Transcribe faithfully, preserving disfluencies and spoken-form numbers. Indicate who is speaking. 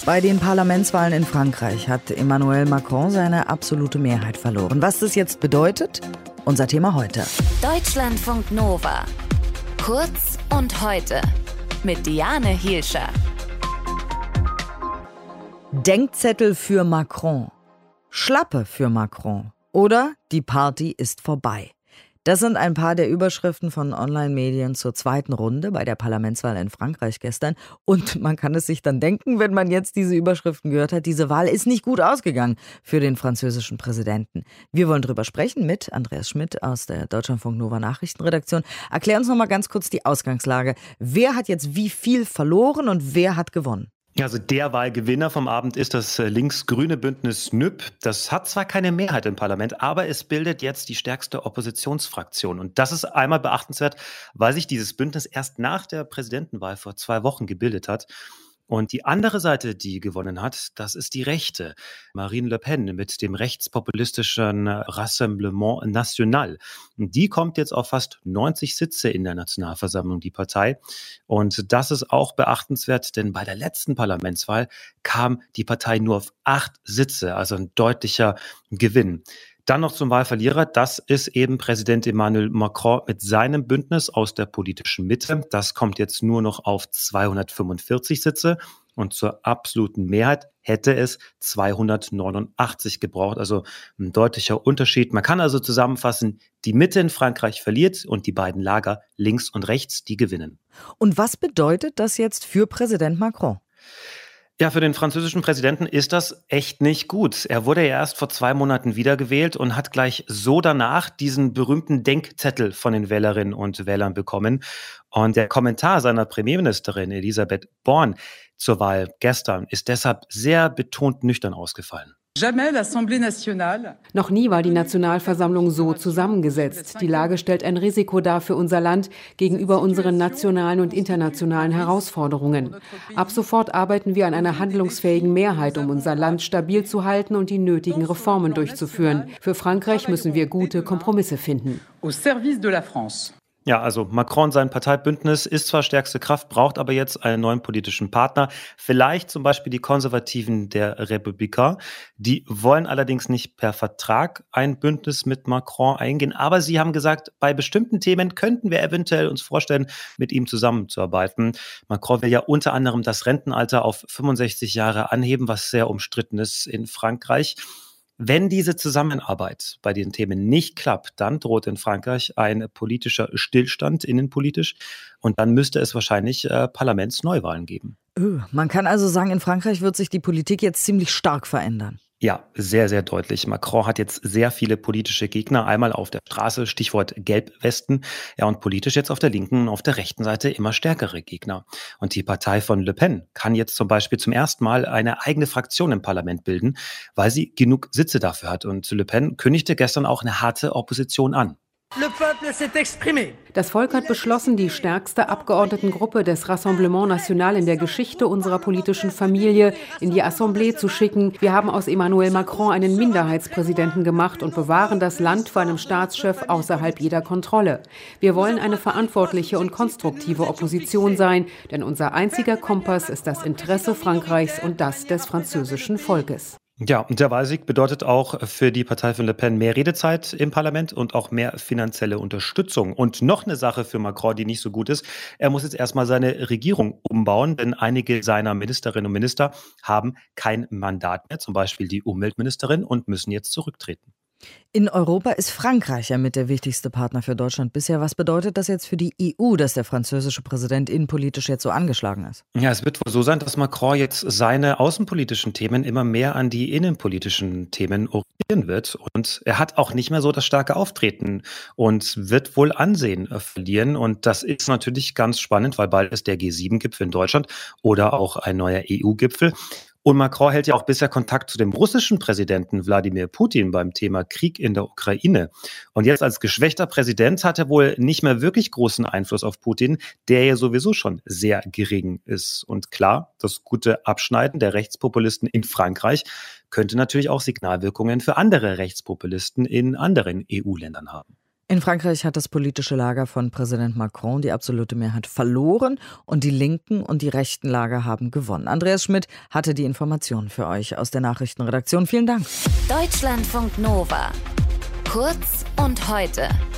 Speaker 1: Bei den Parlamentswahlen in Frankreich hat Emmanuel Macron seine absolute Mehrheit verloren. Was das jetzt bedeutet? Unser Thema heute.
Speaker 2: Deutschlandfunk Nova. Kurz und heute. Mit Diane Hielscher.
Speaker 1: Denkzettel für Macron. Schlappe für Macron. Oder die Party ist vorbei. Das sind ein paar der Überschriften von Online-Medien zur zweiten Runde bei der Parlamentswahl in Frankreich gestern. Und man kann es sich dann denken, wenn man jetzt diese Überschriften gehört hat, diese Wahl ist nicht gut ausgegangen für den französischen Präsidenten. Wir wollen drüber sprechen mit Andreas Schmidt aus der Deutschlandfunk Nova Nachrichtenredaktion. Erklär uns noch mal ganz kurz die Ausgangslage. Wer hat jetzt wie viel verloren und wer hat gewonnen?
Speaker 3: Also der Wahlgewinner vom Abend ist das links-grüne Bündnis N Ü P. Das hat zwar keine Mehrheit im Parlament, aber es bildet jetzt die stärkste Oppositionsfraktion. Und das ist einmal beachtenswert, weil sich dieses Bündnis erst nach der Präsidentenwahl vor zwei Wochen gebildet hat. Und die andere Seite, die gewonnen hat, das ist die Rechte. Marine Le Pen mit dem rechtspopulistischen Rassemblement National. Und die kommt jetzt auf fast neunzig Sitze in der Nationalversammlung, die Partei. Und das ist auch beachtenswert, denn bei der letzten Parlamentswahl kam die Partei nur auf acht Sitze, also ein deutlicher Gewinn. Dann noch zum Wahlverlierer, das ist eben Präsident Emmanuel Macron mit seinem Bündnis aus der politischen Mitte. Das kommt jetzt nur noch auf zweihundertfünfundvierzig Sitze und zur absoluten Mehrheit hätte es zweihundertneunundachtzig gebraucht, also ein deutlicher Unterschied. Man kann also zusammenfassen, die Mitte in Frankreich verliert und die beiden Lager links und rechts, die gewinnen.
Speaker 1: Und was bedeutet das jetzt für Präsident Macron?
Speaker 3: Ja, für den französischen Präsidenten ist das echt nicht gut. Er wurde ja erst vor zwei Monaten wiedergewählt und hat gleich so danach diesen berühmten Denkzettel von den Wählerinnen und Wählern bekommen. Und der Kommentar seiner Premierministerin Elisabeth Borne zur Wahl gestern ist deshalb sehr betont nüchtern ausgefallen.
Speaker 4: Noch nie war die Nationalversammlung so zusammengesetzt. Die Lage stellt ein Risiko dar für unser Land gegenüber unseren nationalen und internationalen Herausforderungen. Ab sofort arbeiten wir an einer handlungsfähigen Mehrheit, um unser Land stabil zu halten und die nötigen Reformen durchzuführen. Für Frankreich müssen wir gute Kompromisse finden.
Speaker 3: Ja, also Macron, sein Parteibündnis, ist zwar stärkste Kraft, braucht aber jetzt einen neuen politischen Partner. Vielleicht zum Beispiel die Konservativen der Républicains. Die wollen allerdings nicht per Vertrag ein Bündnis mit Macron eingehen. Aber sie haben gesagt, bei bestimmten Themen könnten wir eventuell uns vorstellen, mit ihm zusammenzuarbeiten. Macron will ja unter anderem das Rentenalter auf fünfundsechzig Jahre anheben, was sehr umstritten ist in Frankreich. Wenn diese Zusammenarbeit bei den Themen nicht klappt, dann droht in Frankreich ein politischer Stillstand innenpolitisch und dann müsste es wahrscheinlich äh, Parlamentsneuwahlen geben.
Speaker 1: Öh, man kann also sagen, in Frankreich wird sich die Politik jetzt ziemlich stark verändern.
Speaker 3: Ja, sehr, sehr deutlich. Macron hat jetzt sehr viele politische Gegner, einmal auf der Straße, Stichwort Gelbwesten, ja, und politisch jetzt auf der linken und auf der rechten Seite immer stärkere Gegner. Und die Partei von Le Pen kann jetzt zum Beispiel zum ersten Mal eine eigene Fraktion im Parlament bilden, weil sie genug Sitze dafür hat. Und Le Pen kündigte gestern auch eine harte Opposition an.
Speaker 4: Das Volk hat beschlossen, die stärkste Abgeordnetengruppe des Rassemblement National in der Geschichte unserer politischen Familie in die Assemblée zu schicken. Wir haben aus Emmanuel Macron einen Minderheitspräsidenten gemacht und bewahren das Land vor einem Staatschef außerhalb jeder Kontrolle. Wir wollen eine verantwortliche und konstruktive Opposition sein, denn unser einziger Kompass ist das Interesse Frankreichs und das des französischen Volkes.
Speaker 3: Ja, und der Wahlsieg bedeutet auch für die Partei von Le Pen mehr Redezeit im Parlament und auch mehr finanzielle Unterstützung. Und noch eine Sache für Macron, die nicht so gut ist. Er muss jetzt erstmal seine Regierung umbauen, denn einige seiner Ministerinnen und Minister haben kein Mandat mehr, zum Beispiel die Umweltministerin, und müssen jetzt zurücktreten.
Speaker 1: In Europa ist Frankreich ja mit der wichtigste Partner für Deutschland bisher. Was bedeutet das jetzt für die E U, dass der französische Präsident innenpolitisch jetzt so angeschlagen ist?
Speaker 3: Ja, es wird wohl so sein, dass Macron jetzt seine außenpolitischen Themen immer mehr an die innenpolitischen Themen orientieren wird. Und er hat auch nicht mehr so das starke Auftreten und wird wohl Ansehen verlieren. Und das ist natürlich ganz spannend, weil bald ist der G sieben Gipfel in Deutschland oder auch ein neuer E U-Gipfel. Und Macron hält ja auch bisher Kontakt zu dem russischen Präsidenten Wladimir Putin beim Thema Krieg in der Ukraine. Und jetzt als geschwächter Präsident hat er wohl nicht mehr wirklich großen Einfluss auf Putin, der ja sowieso schon sehr gering ist. Und klar, das gute Abschneiden der Rechtspopulisten in Frankreich könnte natürlich auch Signalwirkungen für andere Rechtspopulisten in anderen E U-Ländern haben.
Speaker 1: In Frankreich hat das politische Lager von Präsident Macron die absolute Mehrheit verloren und die linken und die rechten Lager haben gewonnen. Andreas Schmidt hatte die Informationen für euch aus der Nachrichtenredaktion. Vielen Dank.
Speaker 2: Deutschlandfunk Nova. Kurz und heute.